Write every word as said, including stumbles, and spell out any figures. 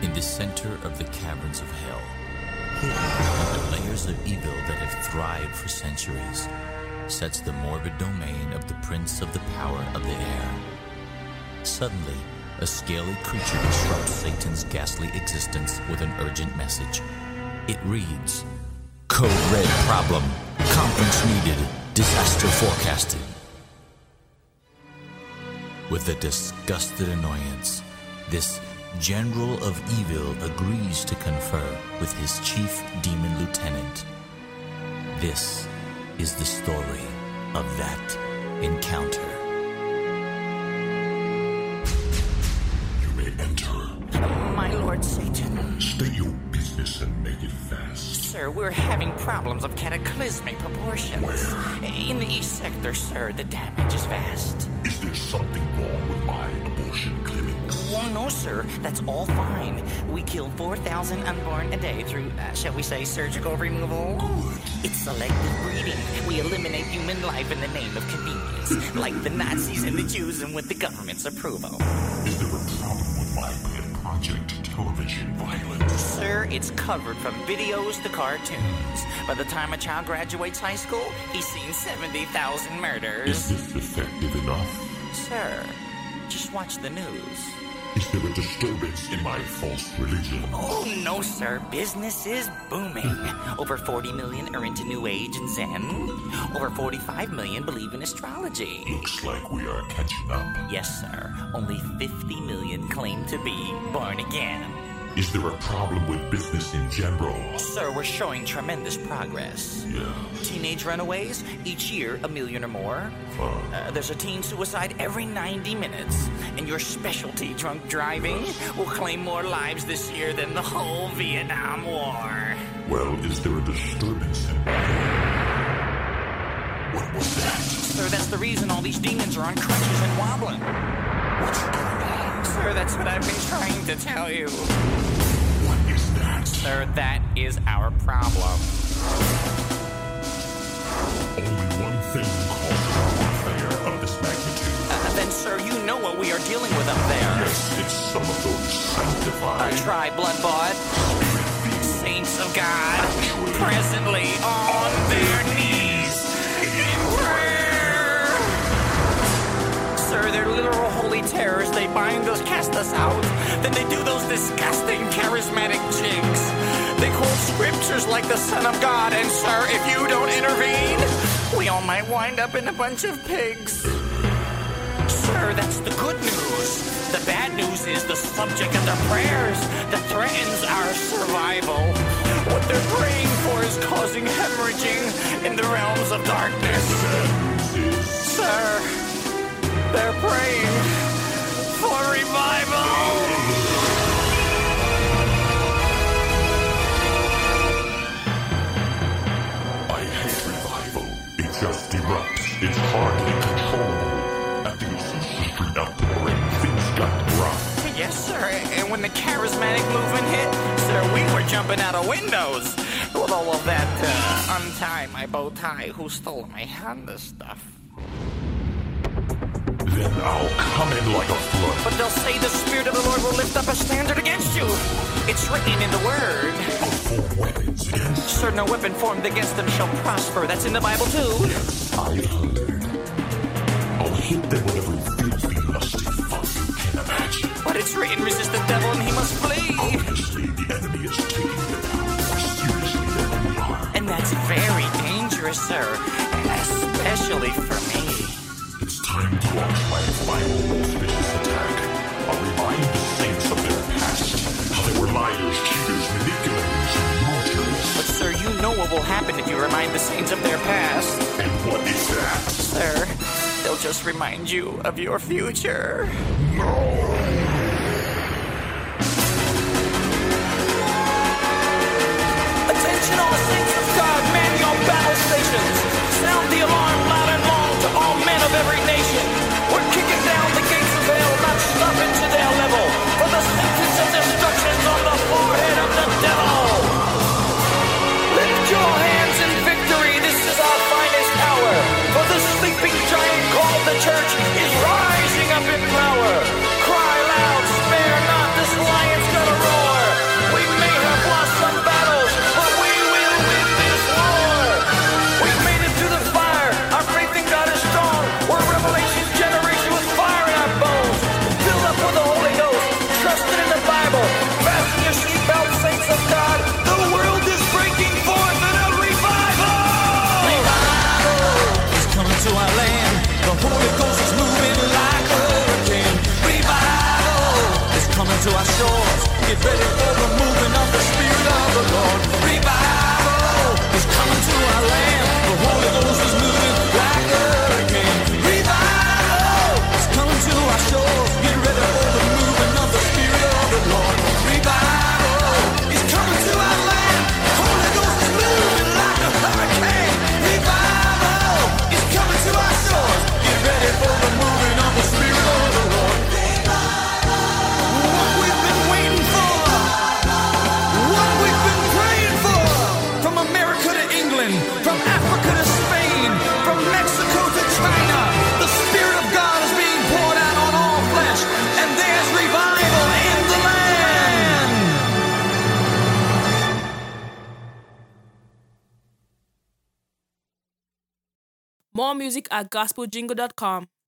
In the center of the caverns of hell, hidden under layers of evil that have thrived for centuries, sits the morbid domain of the prince of the power of the air. Suddenly, a scaly creature disrupts Satan's ghastly existence with an urgent message. It reads, Code Red problem. Conference needed. Disaster forecasted. With a disgusted annoyance, this General of Evil agrees to confer with his chief demon lieutenant. This is the story of that encounter. You may enter. My Lord Satan. State your business and make it fast. Sir, we're having problems of cataclysmic proportions. Where? In the East Sector, sir, the damage is vast. Is there something wrong with my abortion clinics? Well, no, sir. That's all fine. We kill four thousand unborn a day through, uh, shall we say, surgical removal. Good. It's selective breeding. We eliminate human life in the name of convenience, like the Nazis and the Jews and with the government's approval. Is there a problem with my pet project, television violence? Sir, it's covered from videos to cartoons. By the time a child graduates high school, he's seen seventy thousand murders. Is this effective enough? Sir, just watch the news. Is there a disturbance in my false religion? Oh, no, sir. Business is booming. Over forty million are into New Age and Zen. Over forty-five million believe in astrology. Looks like we are catching up. Yes, sir. Only fifty million claim to be born again. Is there a problem with business in general? Sir, we're showing tremendous progress. Yeah. Teenage runaways, each year a million or more. Uh, Uh, there's a teen suicide every ninety minutes. And your specialty, drunk driving, will claim more lives this year than the whole Vietnam War. well, is there a disturbance in my... What was that? Sir, that's the reason all these demons are on crutches and wobbling. What's going on? Sir, that's what I've been trying to tell you. What is that? Sir, that is our problem. Only one thing causes warfare of this magnitude. Uh, then, sir, you know what we are dealing with up there. Yes, it's some of those sanctified... Uh, try blood-bought saints of God, presently on their knees in prayer. Sir, they're literal holy terrors. They bind us, cast us out. Then they do those disgusting charismatic jigs. They quote scriptures like the Son of God. And, sir, if you don't intervene, we all might wind up in a bunch of pigs. Sir, that's the good news. The bad news is the subject of their prayers that threatens our survival. What they're praying for is causing hemorrhaging in the realms of darkness. Sir, they're praying for revival. I hate revival. It just erupts. It's hardly controllable. At the Azusa Street outpouring, things got rough. Yes, sir. And when the charismatic movement hit, sir, we were jumping out of windows. With all of that, uh, untie my bow tie, who stole my Honda stuff. Then I'll come in like a flood. But they'll say the Spirit of the Lord will lift up a standard against you. It's written in the Word. I'll form weapons against... Sir, no weapon formed against them shall prosper. That's in the Bible, too. Yes, I heard. I'll hit them with every filthy, lusty fun you can imagine. But it's written, resist the devil and he must flee. Obviously, the enemy is taking their power more seriously than we are. And that's very dangerous, sir. Especially for me. It's time to launch my final auspicious attack. I'll remind the saints of their past. How they were liars, cheaters, manipulators, and martyrs. But, sir, you know what will happen if you remind the saints of their past. And what is that? Sir, they'll just remind you of your future. Attention all saints of God, man your battle stations. Sound the alarm loud and long to all men of every nation. We're kicking down the gates of hell, not stopping to their level. For the sentence of destruction's on the forehead of the devil. Lift your hands in victory, this is our finest hour. For the sleeping giant called the church is rising up in power. Cry loud. to our shores. Get ready for the moving of the Spirit of the Lord. Revival is coming to our land. The Holy Ghost is moving like a hurricane. Revival is coming to our shores. Get ready for the moving of the Spirit of the Lord. Revival is coming to our land. The Holy Ghost is moving like a hurricane. Revival is coming to our shores. Get ready for the moving of the Spirit of the Lord. What we've been waiting for, what we've been praying for, from America to England, from Africa to Spain, from Mexico to China, the Spirit of God is being poured out on all flesh, and there's revival in the land. More music at gospel jingle dot com.